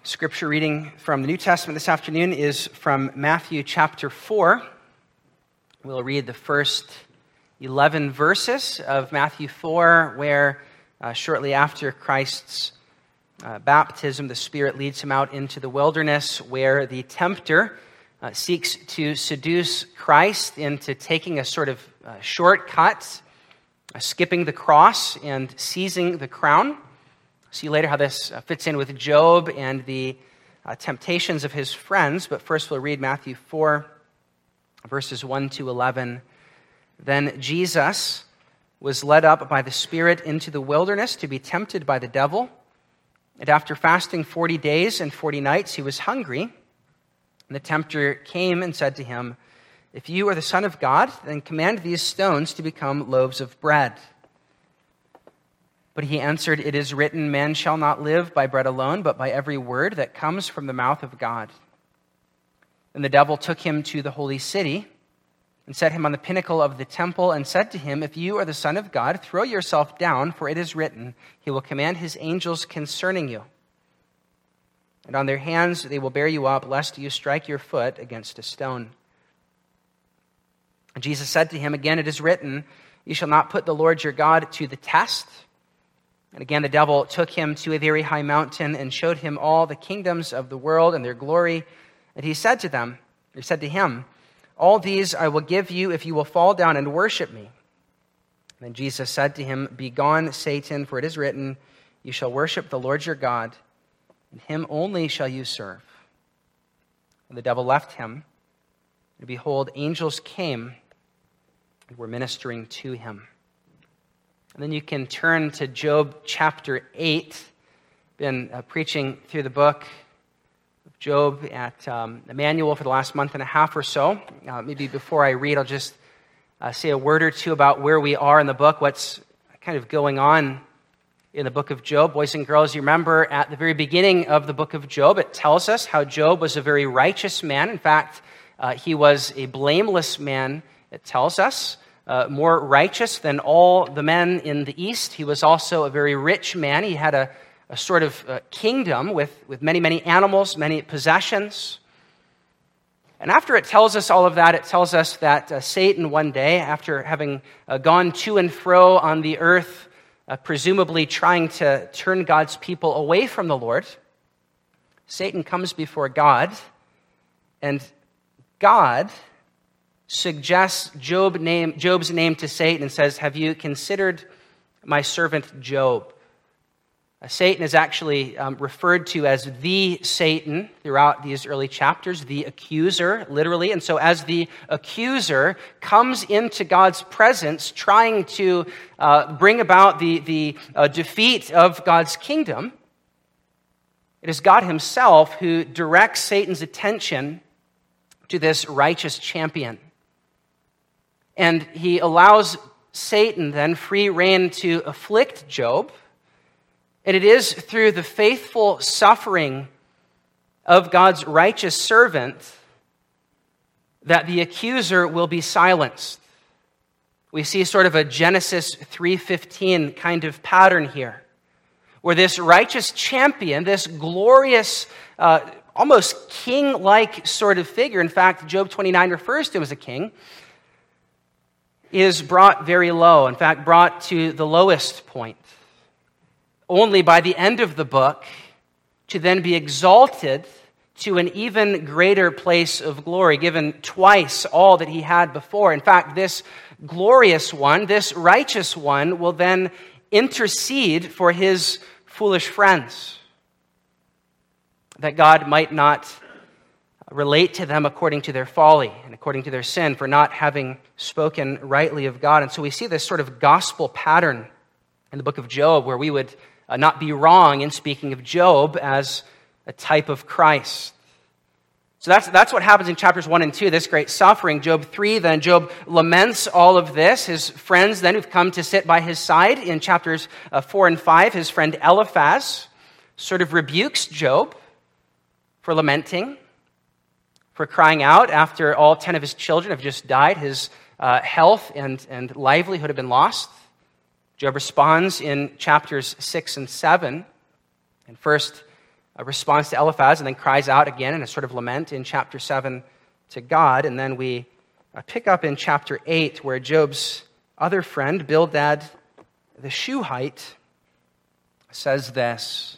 Scripture reading from the New Testament this afternoon is from Matthew chapter 4. We'll read the first 11 verses of Matthew 4, where shortly after Christ's baptism, the Spirit leads him out into the wilderness, where the tempter seeks to seduce Christ into taking a sort of shortcut, skipping the cross and seizing the crown. See later how this fits in with Job and the temptations of his friends. But first we'll read Matthew 4, verses 1 to 11. Then Jesus was led up by the Spirit into the wilderness to be tempted by the devil. And after fasting 40 days and 40 nights, he was hungry. And the tempter came and said to him, "If you are the Son of God, then command these stones to become loaves of bread." But he answered, "It is written, man shall not live by bread alone, but by every word that comes from the mouth of God." Then the devil took him to the holy city and set him on the pinnacle of the temple and said to him, "If you are the Son of God, throw yourself down, for it is written, he will command his angels concerning you. And on their hands they will bear you up, lest you strike your foot against a stone." And Jesus said to him, "Again it is written, you shall not put the Lord your God to the test." And again the devil took him to a very high mountain and showed him all the kingdoms of the world and their glory. And he said to him, "All these I will give you if you will fall down and worship me." And then Jesus said to him, "Begone, Satan, for it is written, you shall worship the Lord your God, and him only shall you serve." And the devil left him, and behold, angels came and were ministering to him. And then you can turn to Job chapter 8. Been preaching through the book of Job at Emmanuel for the last month and a half or so. Maybe before I read, I'll just say a word or two about where we are in the book, what's kind of going on in the book of Job. Boys and girls, you remember at the very beginning of the book of Job, it tells us how Job was a very righteous man. In fact, he was a blameless man, it tells us. More righteous than all the men in the East. He was also a very rich man. He had a sort of kingdom with many, many animals, many possessions. And after it tells us all of that, it tells us that Satan one day, after having gone to and fro on the earth, presumably trying to turn God's people away from the Lord, Satan comes before God, and God suggests Job's name to Satan and says, "Have you considered my servant Job?" Satan is actually referred to as the Satan throughout these early chapters, the accuser, literally. And so as the accuser comes into God's presence, trying to bring about the defeat of God's kingdom, it is God himself who directs Satan's attention to this righteous champion. And he allows Satan then free rein to afflict Job. And it is through the faithful suffering of God's righteous servant that the accuser will be silenced. We see sort of a Genesis 3:15 kind of pattern here, where this righteous champion, this glorious, almost king-like sort of figure, in fact, Job 29 refers to him as a king, is brought very low, in fact, brought to the lowest point, only by the end of the book to then be exalted to an even greater place of glory, given twice all that he had before. In fact, this glorious one, this righteous one, will then intercede for his foolish friends, that God might not relate to them according to their folly and according to their sin for not having spoken rightly of God. And so we see this sort of gospel pattern in the book of Job, where we would not be wrong in speaking of Job as a type of Christ. So that's what happens in chapters 1 and 2, this great suffering. Job 3, then Job laments all of this. His friends then who've come to sit by his side in chapters 4 and 5, his friend Eliphaz sort of rebukes Job for lamenting, for crying out after all 10 of his children have just died. His health and livelihood have been lost. Job responds in chapters 6 and 7. And first, a response to Eliphaz and then cries out again in a sort of lament in chapter 7 to God. And then we pick up in chapter 8 where Job's other friend, Bildad the Shuhite, says this.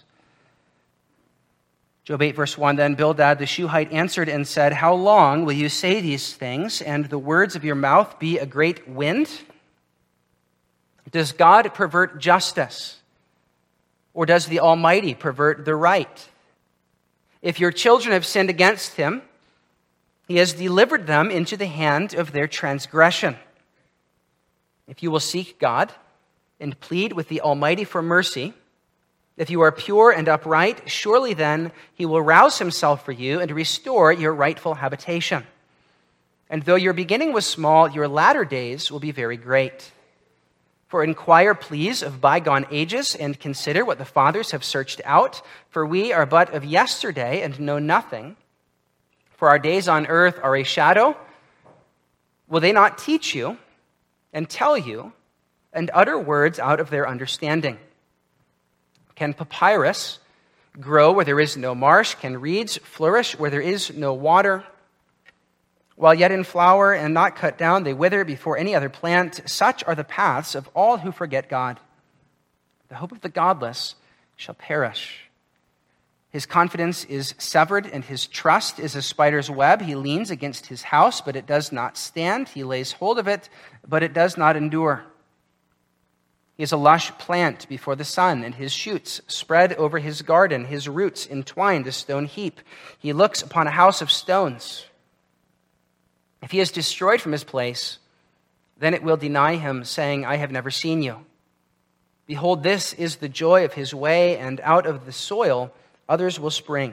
Job 8, verse 1, then Bildad the Shuhite answered and said, how long will you say these things, and the words of your mouth be a great wind? Does God pervert justice, or does the Almighty pervert the right? If your children have sinned against him, he has delivered them into the hand of their transgression. If you will seek God and plead with the Almighty for mercy, if you are pure and upright, surely then he will rouse himself for you and restore your rightful habitation. And though your beginning was small, your latter days will be very great. For inquire, please, of bygone ages, and consider what the fathers have searched out. For we are but of yesterday and know nothing. For our days on earth are a shadow. Will they not teach you and tell you and utter words out of their understanding? Can papyrus grow where there is no marsh? Can reeds flourish where there is no water? While yet in flower and not cut down, they wither before any other plant. Such are the paths of all who forget God. The hope of the godless shall perish. His confidence is severed, and his trust is a spider's web. He leans against his house, but it does not stand. He lays hold of it, but it does not endure. He is a lush plant before the sun, and his shoots spread over his garden, his roots entwined a stone heap. He looks upon a house of stones. If he is destroyed from his place, then it will deny him, saying, I have never seen you. Behold, this is the joy of his way, and out of the soil others will spring.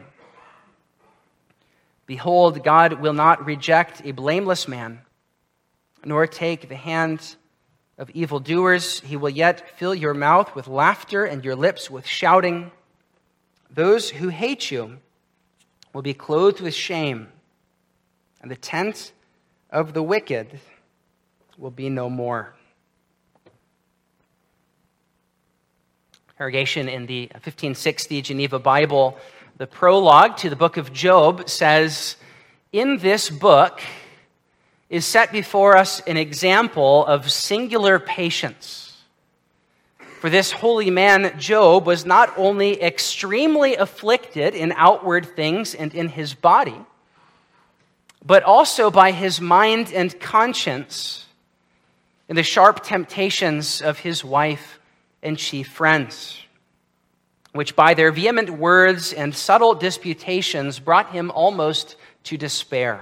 Behold, God will not reject a blameless man, nor take the hand of evildoers. He will yet fill your mouth with laughter and your lips with shouting. Those who hate you will be clothed with shame, and the tent of the wicked will be no more. Congregation, in the 1560 Geneva Bible, the prologue to the book of Job says, in this book is set before us an example of singular patience. For this holy man, Job, was not only extremely afflicted in outward things and in his body, but also by his mind and conscience in the sharp temptations of his wife and chief friends, which by their vehement words and subtle disputations brought him almost to despair,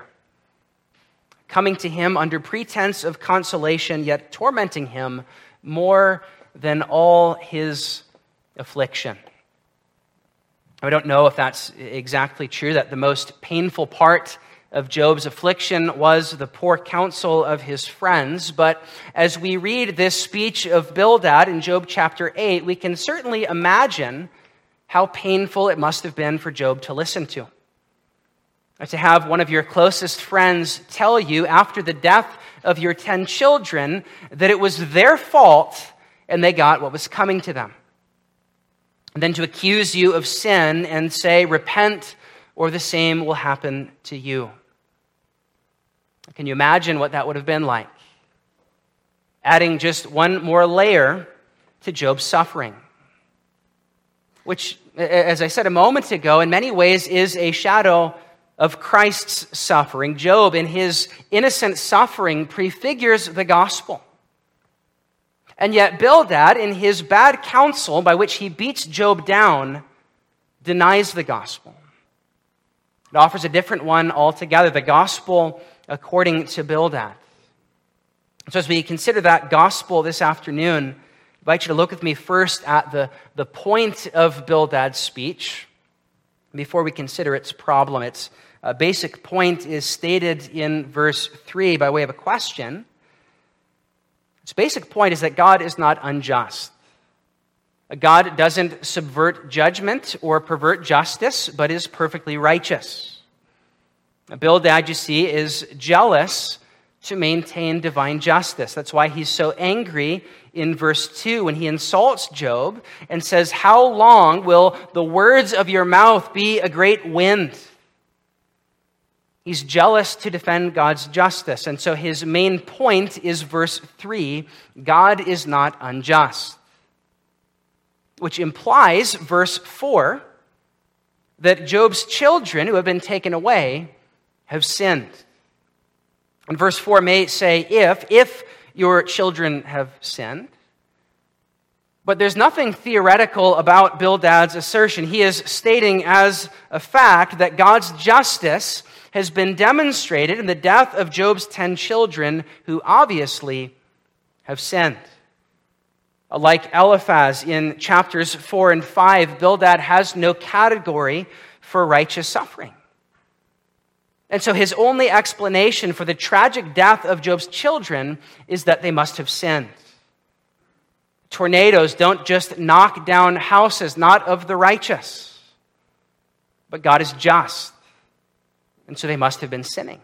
coming to him under pretense of consolation, yet tormenting him more than all his affliction. I don't know if that's exactly true, that the most painful part of Job's affliction was the poor counsel of his friends, but as we read this speech of Bildad in Job chapter 8, we can certainly imagine how painful it must have been for Job to listen to. To have one of your closest friends tell you after the death of your 10 children that it was their fault and they got what was coming to them. And then to accuse you of sin and say, repent, or the same will happen to you. Can you imagine what that would have been like? Adding just one more layer to Job's suffering, which, as I said a moment ago, in many ways is a shadow of Christ's suffering. Job, in his innocent suffering, prefigures the gospel. And yet Bildad, in his bad counsel by which he beats Job down, denies the gospel. It offers a different one altogether, the gospel according to Bildad. So as we consider that gospel this afternoon, I invite you to look with me first at the point of Bildad's speech before we consider its problem. Its basic point is stated in verse 3 by way of a question. Its basic point is that God is not unjust. God doesn't subvert judgment or pervert justice, but is perfectly righteous. Bildad, you see, is jealous to maintain divine justice. That's why he's so angry in verse 2 when he insults Job and says, "How long will the words of your mouth be a great wind?" He's jealous to defend God's justice. And so his main point is verse 3, God is not unjust. Which implies, verse 4, that Job's children who have been taken away have sinned. And verse 4 may say, if your children have sinned. But there's nothing theoretical about Bildad's assertion. He is stating as a fact that God's justice has been demonstrated in the death of Job's 10 children who obviously have sinned. Like Eliphaz in chapters 4 and 5, Bildad has no category for righteous suffering. And so his only explanation for the tragic death of Job's children is that they must have sinned. Tornadoes don't just knock down houses, not of the righteous. But God is just. And so they must have been sinning.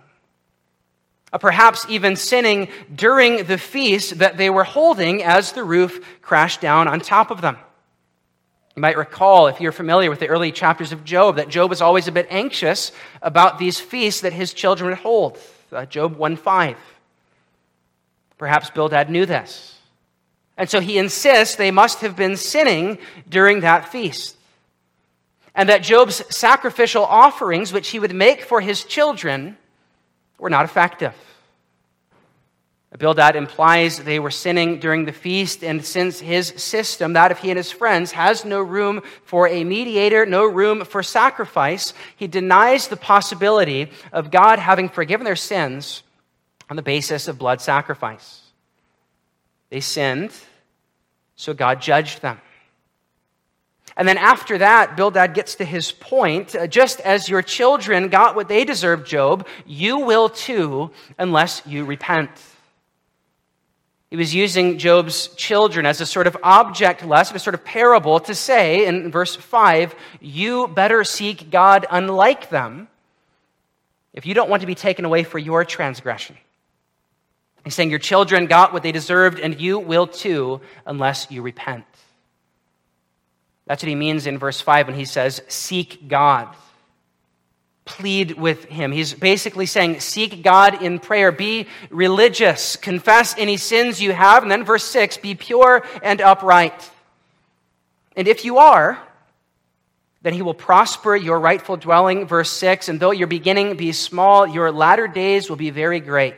Perhaps even sinning during the feast that they were holding as the roof crashed down on top of them. You might recall, if you're familiar with the early chapters of Job, that Job was always a bit anxious about these feasts that his children would hold. Job 1:5. Perhaps Bildad knew this. And so he insists they must have been sinning during that feast. And that Job's sacrificial offerings, which he would make for his children, were not effective. Bildad implies they were sinning during the feast, and since his system, that of he and his friends, has no room for a mediator, no room for sacrifice, he denies the possibility of God having forgiven their sins on the basis of blood sacrifice. They sinned, so God judged them. And then after that, Bildad gets to his point. Just as your children got what they deserved, Job, you will too, unless you repent. He was using Job's children as a sort of object lesson, a sort of parable to say in verse 5, you better seek God unlike them if you don't want to be taken away for your transgression. He's saying your children got what they deserved, and you will too, unless you repent. That's what he means in verse 5 when he says, seek God. Plead with him. He's basically saying, seek God in prayer. Be religious. Confess any sins you have. And then verse 6, be pure and upright. And if you are, then he will prosper your rightful dwelling. Verse 6, and though your beginning be small, your latter days will be very great.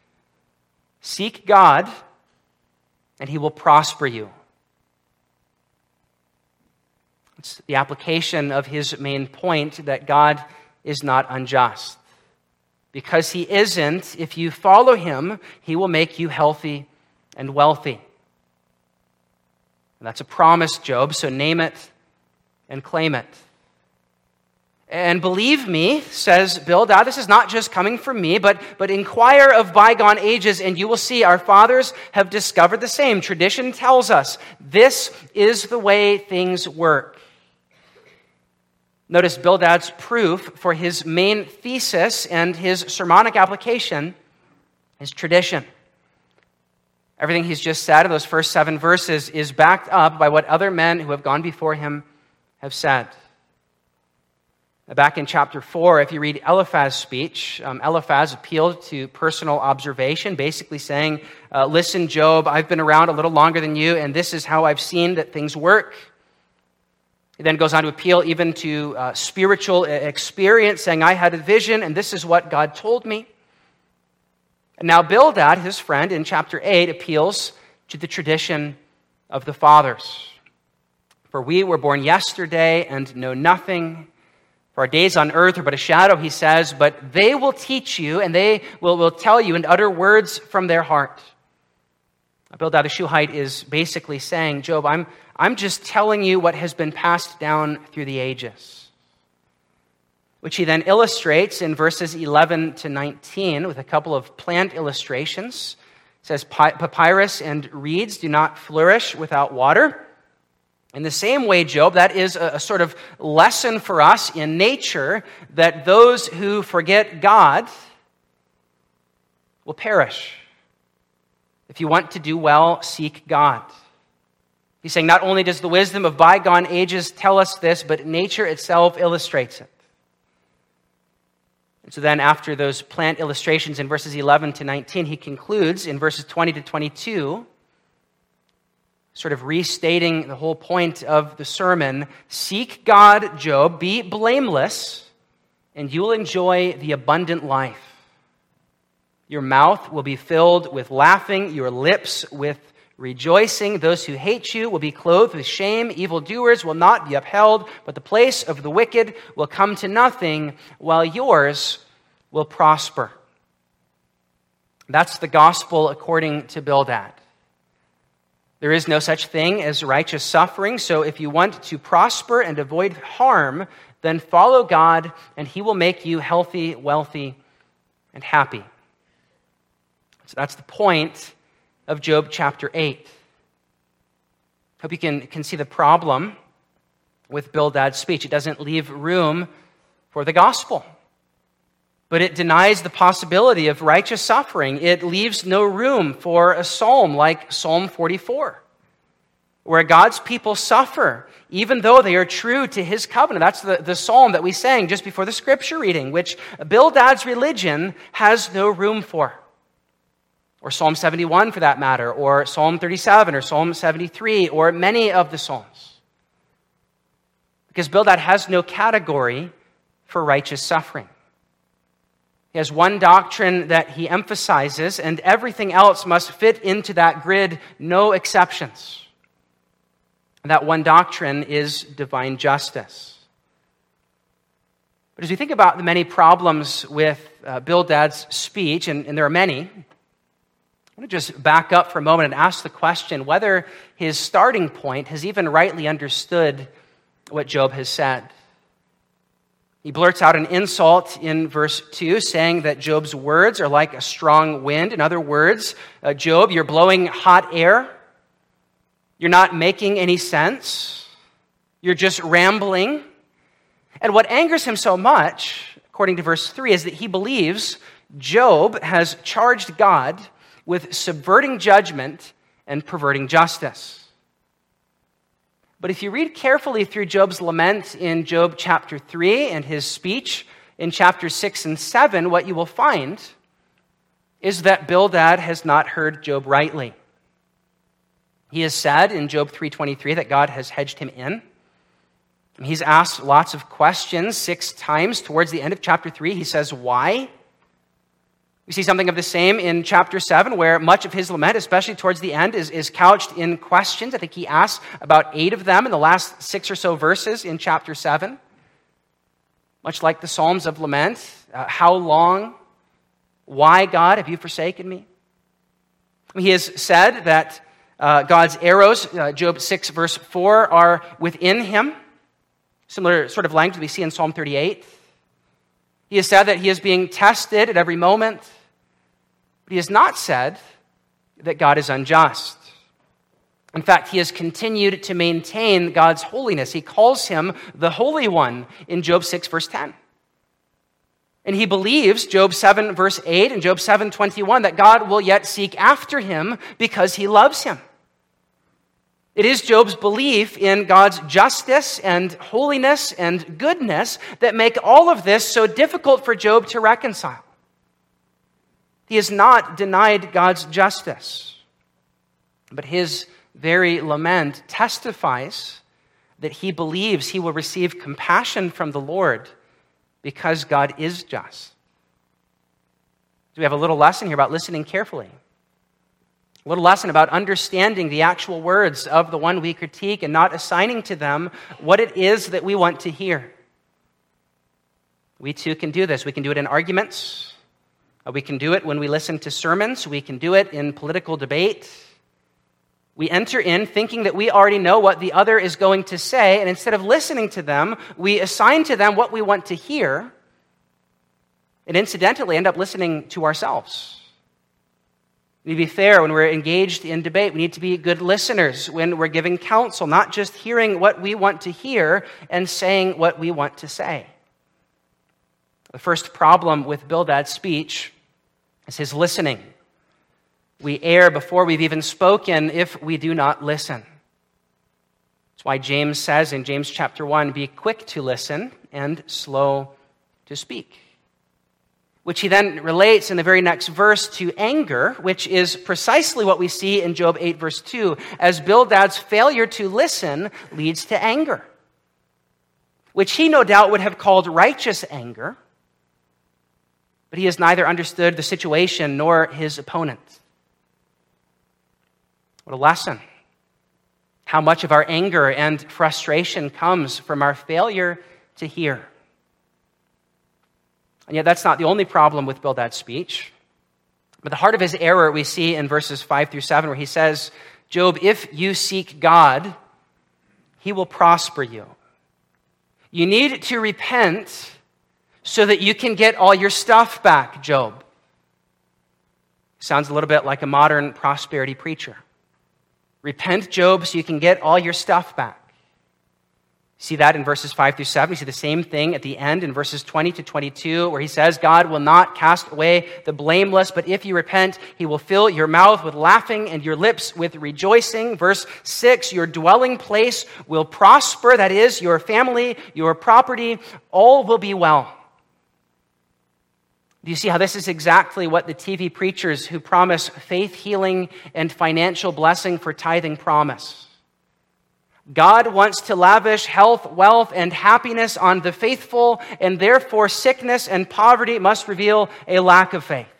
Seek God, and he will prosper you. It's the application of his main point that God is not unjust. Because he isn't, if you follow him, he will make you healthy and wealthy. And that's a promise, Job, so name it and claim it. And believe me, says Bildad, this is not just coming from me, but inquire of bygone ages, and you will see our fathers have discovered the same. Tradition tells us this is the way things work. Notice Bildad's proof for his main thesis and his sermonic application is tradition. Everything he's just said in those first 7 verses is backed up by what other men who have gone before him have said. Back in chapter 4, if you read Eliphaz's speech, Eliphaz appealed to personal observation, basically saying, listen, Job, I've been around a little longer than you, and this is how I've seen that things work. He then goes on to appeal even to spiritual experience, saying, I had a vision, and this is what God told me. And now Bildad, his friend, in chapter 8, appeals to the tradition of the fathers. For we were born yesterday and know nothing. For our days on earth are but a shadow, he says, but they will teach you, and they will tell you and utter words from their heart. Bildad the Shuhite is basically saying, Job, I'm just telling you what has been passed down through the ages. Which he then illustrates in verses 11 to 19 with a couple of plant illustrations. It says, papyrus and reeds do not flourish without water. In the same way, Job, that is a sort of lesson for us in nature that those who forget God will perish. If you want to do well, seek God. He's saying not only does the wisdom of bygone ages tell us this, but nature itself illustrates it. And so then after those plant illustrations in verses 11 to 19, he concludes in verses 20 to 22, sort of restating the whole point of the sermon. Seek God, Job, be blameless, and you will enjoy the abundant life. Your mouth will be filled with laughing, your lips with rejoicing. Those who hate you will be clothed with shame. Evildoers will not be upheld, but the place of the wicked will come to nothing, while yours will prosper. That's the gospel according to Bildad. There is no such thing as righteous suffering, so if you want to prosper and avoid harm, then follow God, and He will make you healthy, wealthy, and happy. So that's the point of Job chapter 8. Hope you can see the problem with Bildad's speech. It doesn't leave room for the gospel, but it denies the possibility of righteous suffering. It leaves no room for a psalm like Psalm 44, where God's people suffer even though they are true to His covenant. That's the psalm that we sang just before the scripture reading, which Bildad's religion has no room for. Or Psalm 71 for that matter, or Psalm 37, or Psalm 73, or many of the Psalms. Because Bildad has no category for righteous suffering. He has one doctrine that he emphasizes, and everything else must fit into that grid, no exceptions. That one doctrine is divine justice. But as we think about the many problems with Bildad's speech, and there are many, I want to just back up for a moment and ask the question whether his starting point has even rightly understood what Job has said. He blurts out an insult in verse 2, saying that Job's words are like a strong wind. In other words, Job, you're blowing hot air. You're not making any sense. You're just rambling. And what angers him so much, according to verse 3, is that he believes Job has charged God with subverting judgment and perverting justice. But if you read carefully through Job's lament in Job chapter 3 and his speech in chapters 6 and 7, what you will find is that Bildad has not heard Job rightly. He has said in Job 3:23 that God has hedged him in. He's asked lots of questions 6 times towards the end of chapter 3. He says, why? We see something of the same in chapter 7, where much of his lament, especially towards the end, is couched in questions. I think he asks about 8 of them in the last 6 or so verses in chapter 7. Much like the Psalms of lament. How long? Why, God, have you forsaken me? He has said that God's arrows, Job 6 verse 4, are within him. Similar sort of language we see in Psalm 38. He has said that he is being tested at every moment. But he has not said that God is unjust. In fact, he has continued to maintain God's holiness. He calls him the Holy One in Job 6 verse 10. And he believes, Job 7 verse 8 and Job 7:21, that God will yet seek after him because he loves him. It is Job's belief in God's justice and holiness and goodness that make all of this so difficult for Job to reconcile. He has not denied God's justice, but his very lament testifies that he believes he will receive compassion from the Lord because God is just. So we have a little lesson here about listening carefully. A little lesson about understanding the actual words of the one we critique and not assigning to them what it is that we want to hear. We too can do this. We can do it in arguments. We can do it when we listen to sermons. We can do it in political debate. We enter in thinking that we already know what the other is going to say, and instead of listening to them, we assign to them what we want to hear, and incidentally end up listening to ourselves. We need to be fair when we're engaged in debate. We need to be good listeners when we're giving counsel, not just hearing what we want to hear and saying what we want to say. The first problem with Bildad's speech is his listening. We err before we've even spoken if we do not listen. That's why James says in James chapter 1, be quick to listen and slow to speak. Which he then relates in the very next verse to anger, which is precisely what we see in Job 8 verse 2, as Bildad's failure to listen leads to anger, which he no doubt would have called righteous anger, but he has neither understood the situation nor his opponent. What a lesson. How much of our anger and frustration comes from our failure to hear. And yet that's not the only problem with Bildad's speech. But the heart of his error we see in verses 5 through 7, where he says, Job, if you seek God, he will prosper you. You need to repent so that you can get all your stuff back, Job. Sounds a little bit like a modern prosperity preacher. Repent, Job, so you can get all your stuff back. See that in verses 5 through 7. You see the same thing at the end in verses 20 to 22, where he says, God will not cast away the blameless, but if you repent, he will fill your mouth with laughing and your lips with rejoicing. Verse 6, your dwelling place will prosper, that is, your family, your property, all will be well. Do you see how this is exactly what the TV preachers who promise faith healing and financial blessing for tithing promise? God wants to lavish health, wealth, and happiness on the faithful, and therefore sickness and poverty must reveal a lack of faith.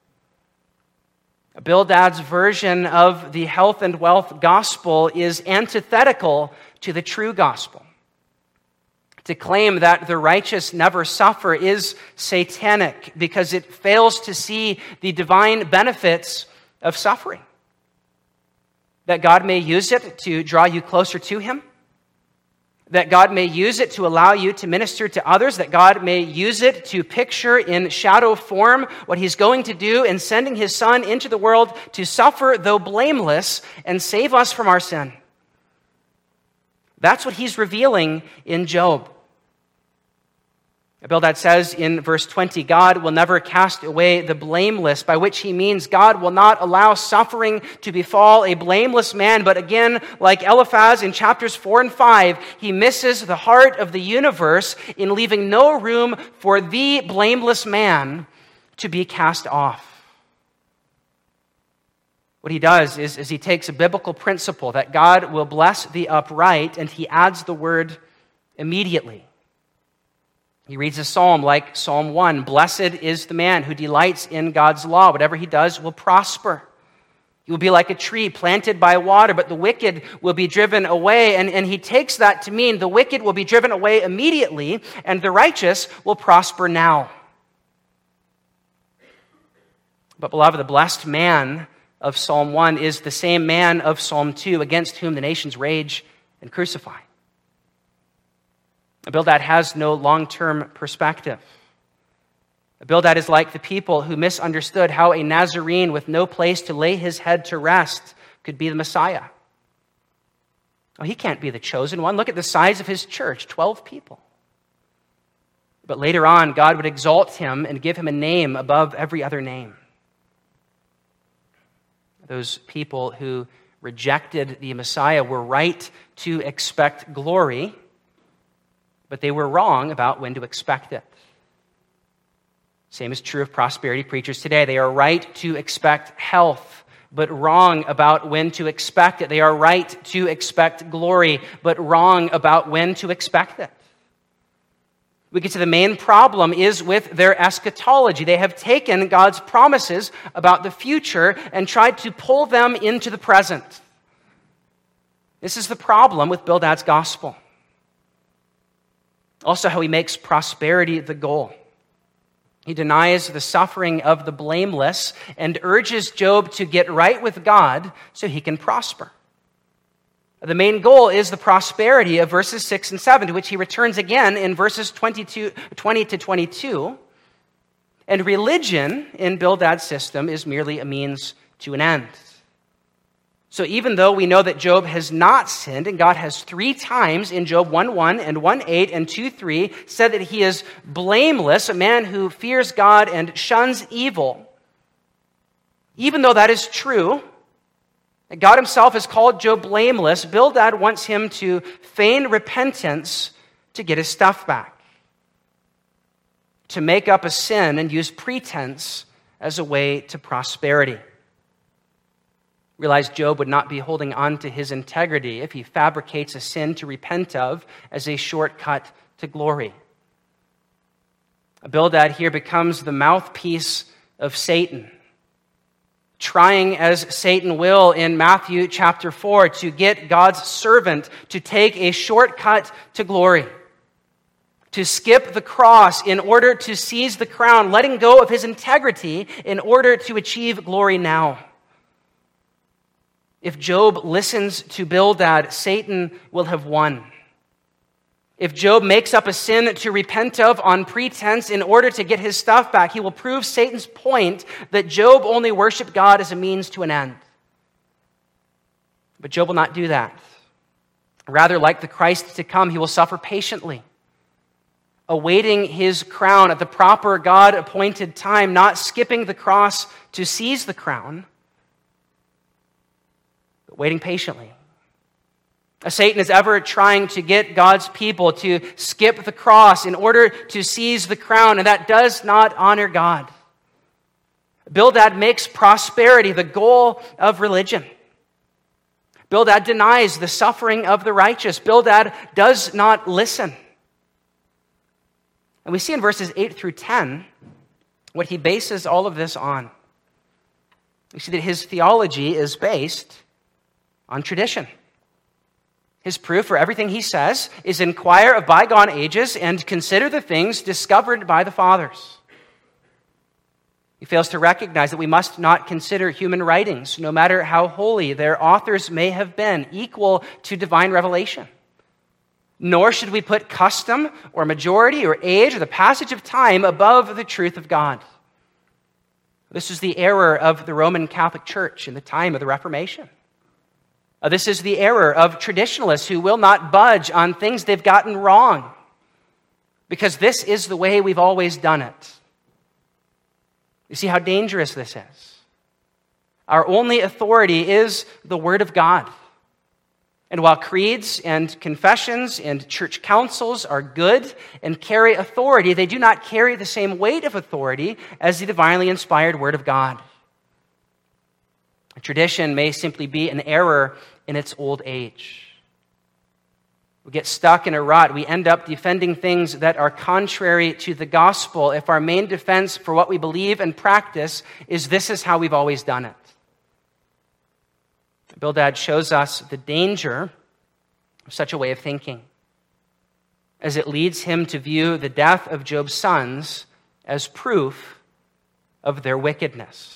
Bildad's version of the health and wealth gospel is antithetical to the true gospel. To claim that the righteous never suffer is satanic because it fails to see the divine benefits of suffering. That God may use it to draw you closer to him. That God may use it to allow you to minister to others. That God may use it to picture in shadow form what he's going to do in sending his Son into the world to suffer, though blameless, and save us from our sin. That's what he's revealing in Job. Bildad says in verse 20, God will never cast away the blameless, by which he means God will not allow suffering to befall a blameless man. But again, like Eliphaz in chapters 4 and 5, he misses the heart of the universe in leaving no room for the blameless man to be cast off. What he does is he takes a biblical principle that God will bless the upright, and he adds the word immediately. He reads a psalm like Psalm 1, blessed is the man who delights in God's law. Whatever he does will prosper. He will be like a tree planted by water, but the wicked will be driven away. And he takes that to mean the wicked will be driven away immediately, and the righteous will prosper now. But beloved, the blessed man of Psalm 1 is the same man of Psalm 2, against whom the nations rage and crucify. Bildad has no long-term perspective. Bildad is like the people who misunderstood how a Nazarene with no place to lay his head to rest could be the Messiah. Oh, he can't be the chosen one. Look at the size of his church, 12 people. But later on, God would exalt him and give him a name above every other name. Those people who rejected the Messiah were right to expect glory, but they were wrong about when to expect it. Same is true of prosperity preachers today. They are right to expect health, but wrong about when to expect it. They are right to expect glory, but wrong about when to expect it. We get to the main problem is with their eschatology. They have taken God's promises about the future and tried to pull them into the present. This is the problem with Bildad's gospel. Also, how he makes prosperity the goal. He denies the suffering of the blameless and urges Job to get right with God so he can prosper. The main goal is the prosperity of verses 6 and 7, to which he returns again in verses 20 to 22. And religion in Bildad's system is merely a means to an end. So even though we know that Job has not sinned, and God has 3 times in Job 1:1 and 1:8 and 2:3 said that he is blameless, a man who fears God and shuns evil, Even though that is true, that God himself has called Job blameless, Bildad wants him to feign repentance to get his stuff back, to make up a sin and use pretense as a way to prosperity. Realize Job would not be holding on to his integrity if he fabricates a sin to repent of as a shortcut to glory. Bildad here becomes the mouthpiece of Satan, trying, as Satan will in Matthew chapter 4, to get God's servant to take a shortcut to glory, to skip the cross in order to seize the crown, letting go of his integrity in order to achieve glory now. If Job listens to Bildad, Satan will have won. If Job makes up a sin to repent of on pretense in order to get his stuff back, he will prove Satan's point that Job only worshiped God as a means to an end. But Job will not do that. Rather, like the Christ to come, he will suffer patiently, awaiting his crown at the proper God-appointed time, not skipping the cross to seize the crown, but waiting patiently. Satan is ever trying to get God's people to skip the cross in order to seize the crown, and that does not honor God. Bildad makes prosperity the goal of religion. Bildad denies the suffering of the righteous. Bildad does not listen. And we see in verses 8 through 10 what he bases all of this on. We see that his theology is based on tradition. His proof for everything he says is inquire of bygone ages and consider the things discovered by the fathers. He fails to recognize that we must not consider human writings, no matter how holy their authors may have been, equal to divine revelation. Nor should we put custom or majority or age or the passage of time above the truth of God. This is the error of the Roman Catholic Church in the time of the Reformation. This is the error of traditionalists who will not budge on things they've gotten wrong, because this is the way we've always done it. You see how dangerous this is? Our only authority is the Word of God. And while creeds and confessions and church councils are good and carry authority, they do not carry the same weight of authority as the divinely inspired Word of God. A tradition may simply be an error in its old age. We get stuck in a rut. We end up defending things that are contrary to the gospel if our main defense for what we believe and practice is this is how we've always done it. Bildad shows us the danger of such a way of thinking, as it leads him to view the death of Job's sons as proof of their wickedness.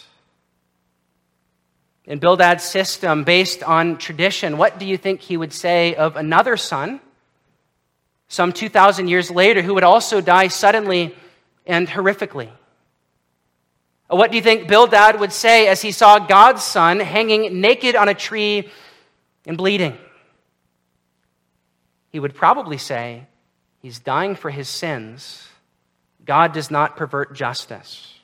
In Bildad's system, based on tradition, what do you think he would say of another son, some 2,000 years later, who would also die suddenly and horrifically? What do you think Bildad would say as he saw God's son hanging naked on a tree and bleeding? He would probably say, he's dying for his sins. God does not pervert justice.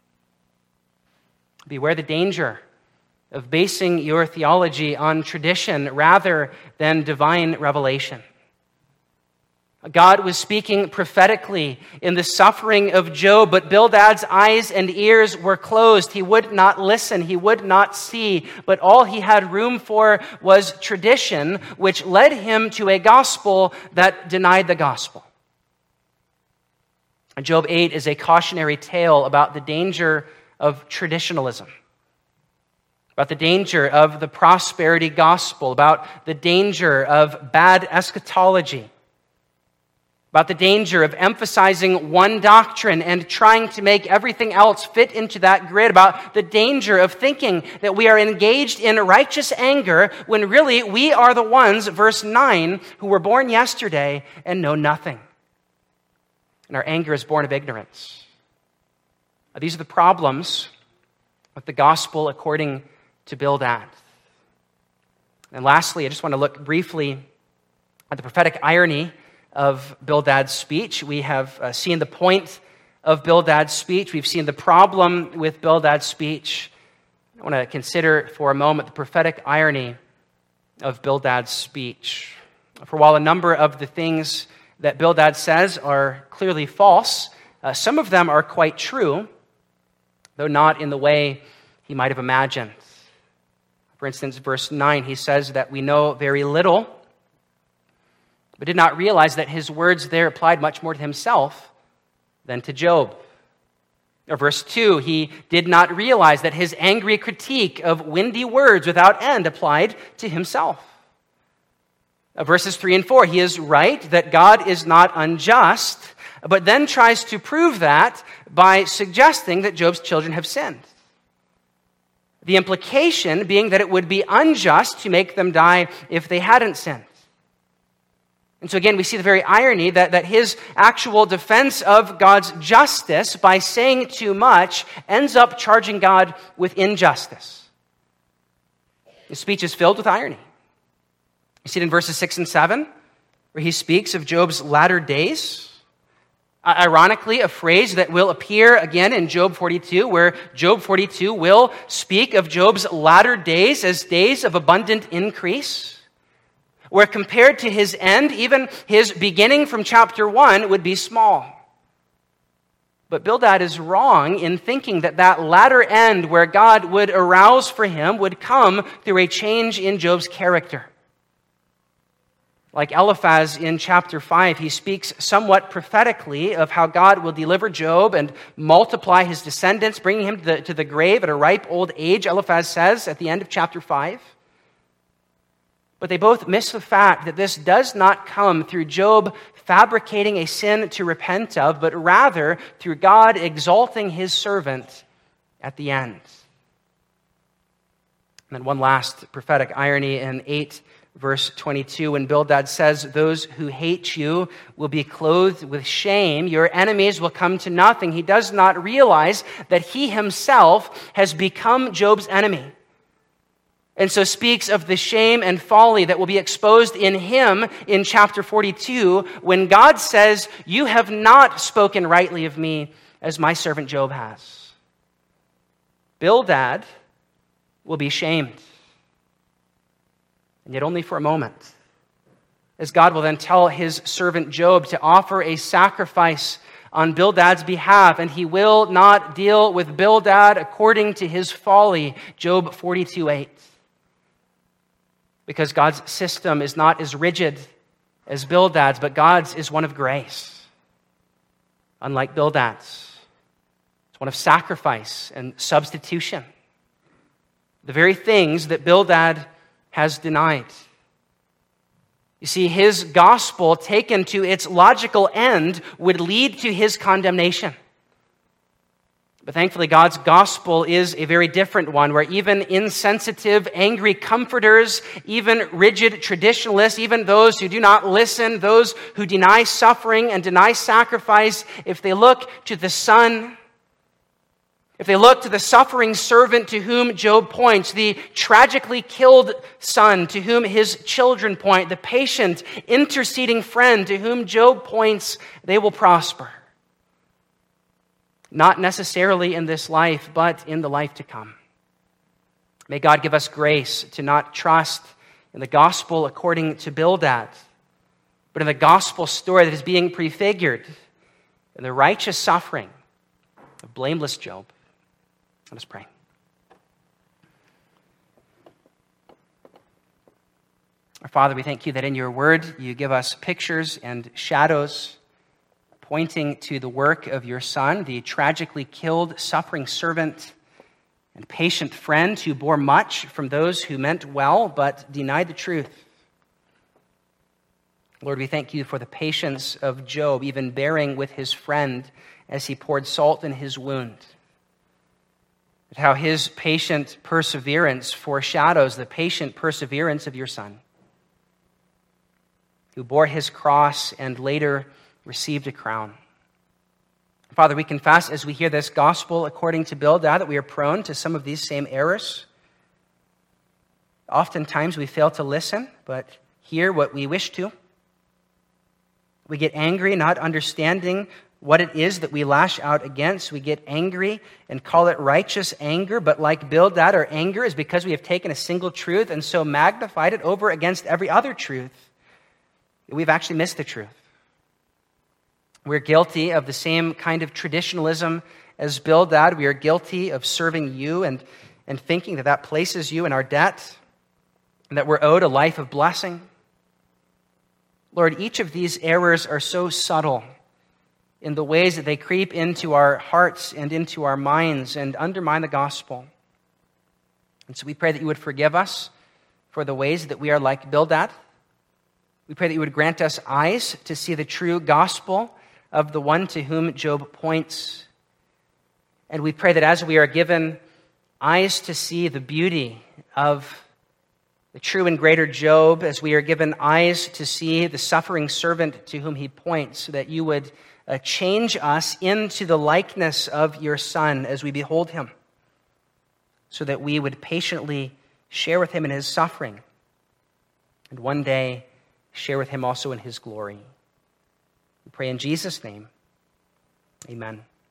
Beware the danger of basing your theology on tradition rather than divine revelation. God was speaking prophetically in the suffering of Job, but Bildad's eyes and ears were closed. He would not listen. He would not see. But all he had room for was tradition, which led him to a gospel that denied the gospel. Job 8 is a cautionary tale about the danger of traditionalism, about the danger of the prosperity gospel, about the danger of bad eschatology, about the danger of emphasizing one doctrine and trying to make everything else fit into that grid, about the danger of thinking that we are engaged in righteous anger when really we are the ones, verse 9, who were born yesterday and know nothing. And our anger is born of ignorance. These are the problems with the gospel according to Bildad. And lastly, I just want to look briefly at the prophetic irony of Bildad's speech. We have seen the point of Bildad's speech. We've seen the problem with Bildad's speech. I I want to consider for a moment the prophetic irony of Bildad's speech. For while a number of the things that Bildad says are clearly false, some of them are quite true, though not in the way he might have imagined. For instance, verse 9, he says that we know very little, but did not realize that his words there applied much more to himself than to Job. Or verse 2, he did not realize that his angry critique of windy words without end applied to himself. Verses 3 and 4, he is right that God is not unjust, but then tries to prove that by suggesting that Job's children have sinned. The implication being that it would be unjust to make them die if they hadn't sinned. And so again, we see the very irony that his actual defense of God's justice by saying too much ends up charging God with injustice. His speech is filled with irony. You see it in verses 6 and 7, where he speaks of Job's latter days. Ironically, a phrase that will appear again in Job 42, where Job 42 will speak of Job's latter days as days of abundant increase, where compared to his end, even his beginning from chapter 1 would be small. But Bildad is wrong in thinking that that latter end where God would arouse for him would come through a change in Job's character. Like Eliphaz in chapter 5, he speaks somewhat prophetically of how God will deliver Job and multiply his descendants, bringing him to the grave at a ripe old age, Eliphaz says at the end of chapter 5. But they both miss the fact that this does not come through Job fabricating a sin to repent of, but rather through God exalting his servant at the end. And then one last prophetic irony in 8 verse 22, when Bildad says, "Those who hate you will be clothed with shame. Your enemies will come to nothing." He does not realize that he himself has become Job's enemy, and so speaks of the shame and folly that will be exposed in him in chapter 42 when God says, "You have not spoken rightly of me as my servant Job has." Bildad will be shamed, and yet only for a moment, as God will then tell his servant Job to offer a sacrifice on Bildad's behalf, and he will not deal with Bildad according to his folly, Job 42:8. Because God's system is not as rigid as Bildad's, but God's is one of grace. Unlike Bildad's, it's one of sacrifice and substitution. The very things that Bildad has denied. You see, his gospel taken to its logical end would lead to his condemnation. But thankfully, God's gospel is a very different one, where even insensitive, angry comforters, even rigid traditionalists, even those who do not listen, those who deny suffering and deny sacrifice, if they look to the Son, if they look to the suffering servant to whom Job points, the tragically killed son to whom his children point, the patient, interceding friend to whom Job points, they will prosper. Not necessarily in this life, but in the life to come. May God give us grace to not trust in the gospel according to Bildad, but in the gospel story that is being prefigured in the righteous suffering of blameless Job. Let us pray. Our Father, we thank you that in your word you give us pictures and shadows pointing to the work of your Son, the tragically killed, suffering servant and patient friend who bore much from those who meant well but denied the truth. Lord, we thank you for the patience of Job, even bearing with his friend as he poured salt in his wound. And how his patient perseverance foreshadows the patient perseverance of your Son, who bore his cross and later received a crown. Father, we confess as we hear this gospel according to Bildad that we are prone to some of these same errors. Oftentimes we fail to listen, but hear what we wish to. We get angry, not understanding what it is that we lash out against. We get angry and call it righteous anger, but like Bildad, our anger is because we have taken a single truth and so magnified it over against every other truth. We've actually missed the truth. We're guilty of the same kind of traditionalism as Bildad. We are guilty of serving you and thinking that that places you in our debt and that we're owed a life of blessing. Lord, each of these errors are so subtle in the ways that they creep into our hearts and into our minds and undermine the gospel. And so we pray that you would forgive us for the ways that we are like Bildad. We pray that you would grant us eyes to see the true gospel of the one to whom Job points. And we pray that as we are given eyes to see the beauty of the true and greater Job, as we are given eyes to see the suffering servant to whom he points, that you would change us into the likeness of your Son as we behold him, so that we would patiently share with him in his suffering, and one day share with him also in his glory. We pray in Jesus' name. Amen.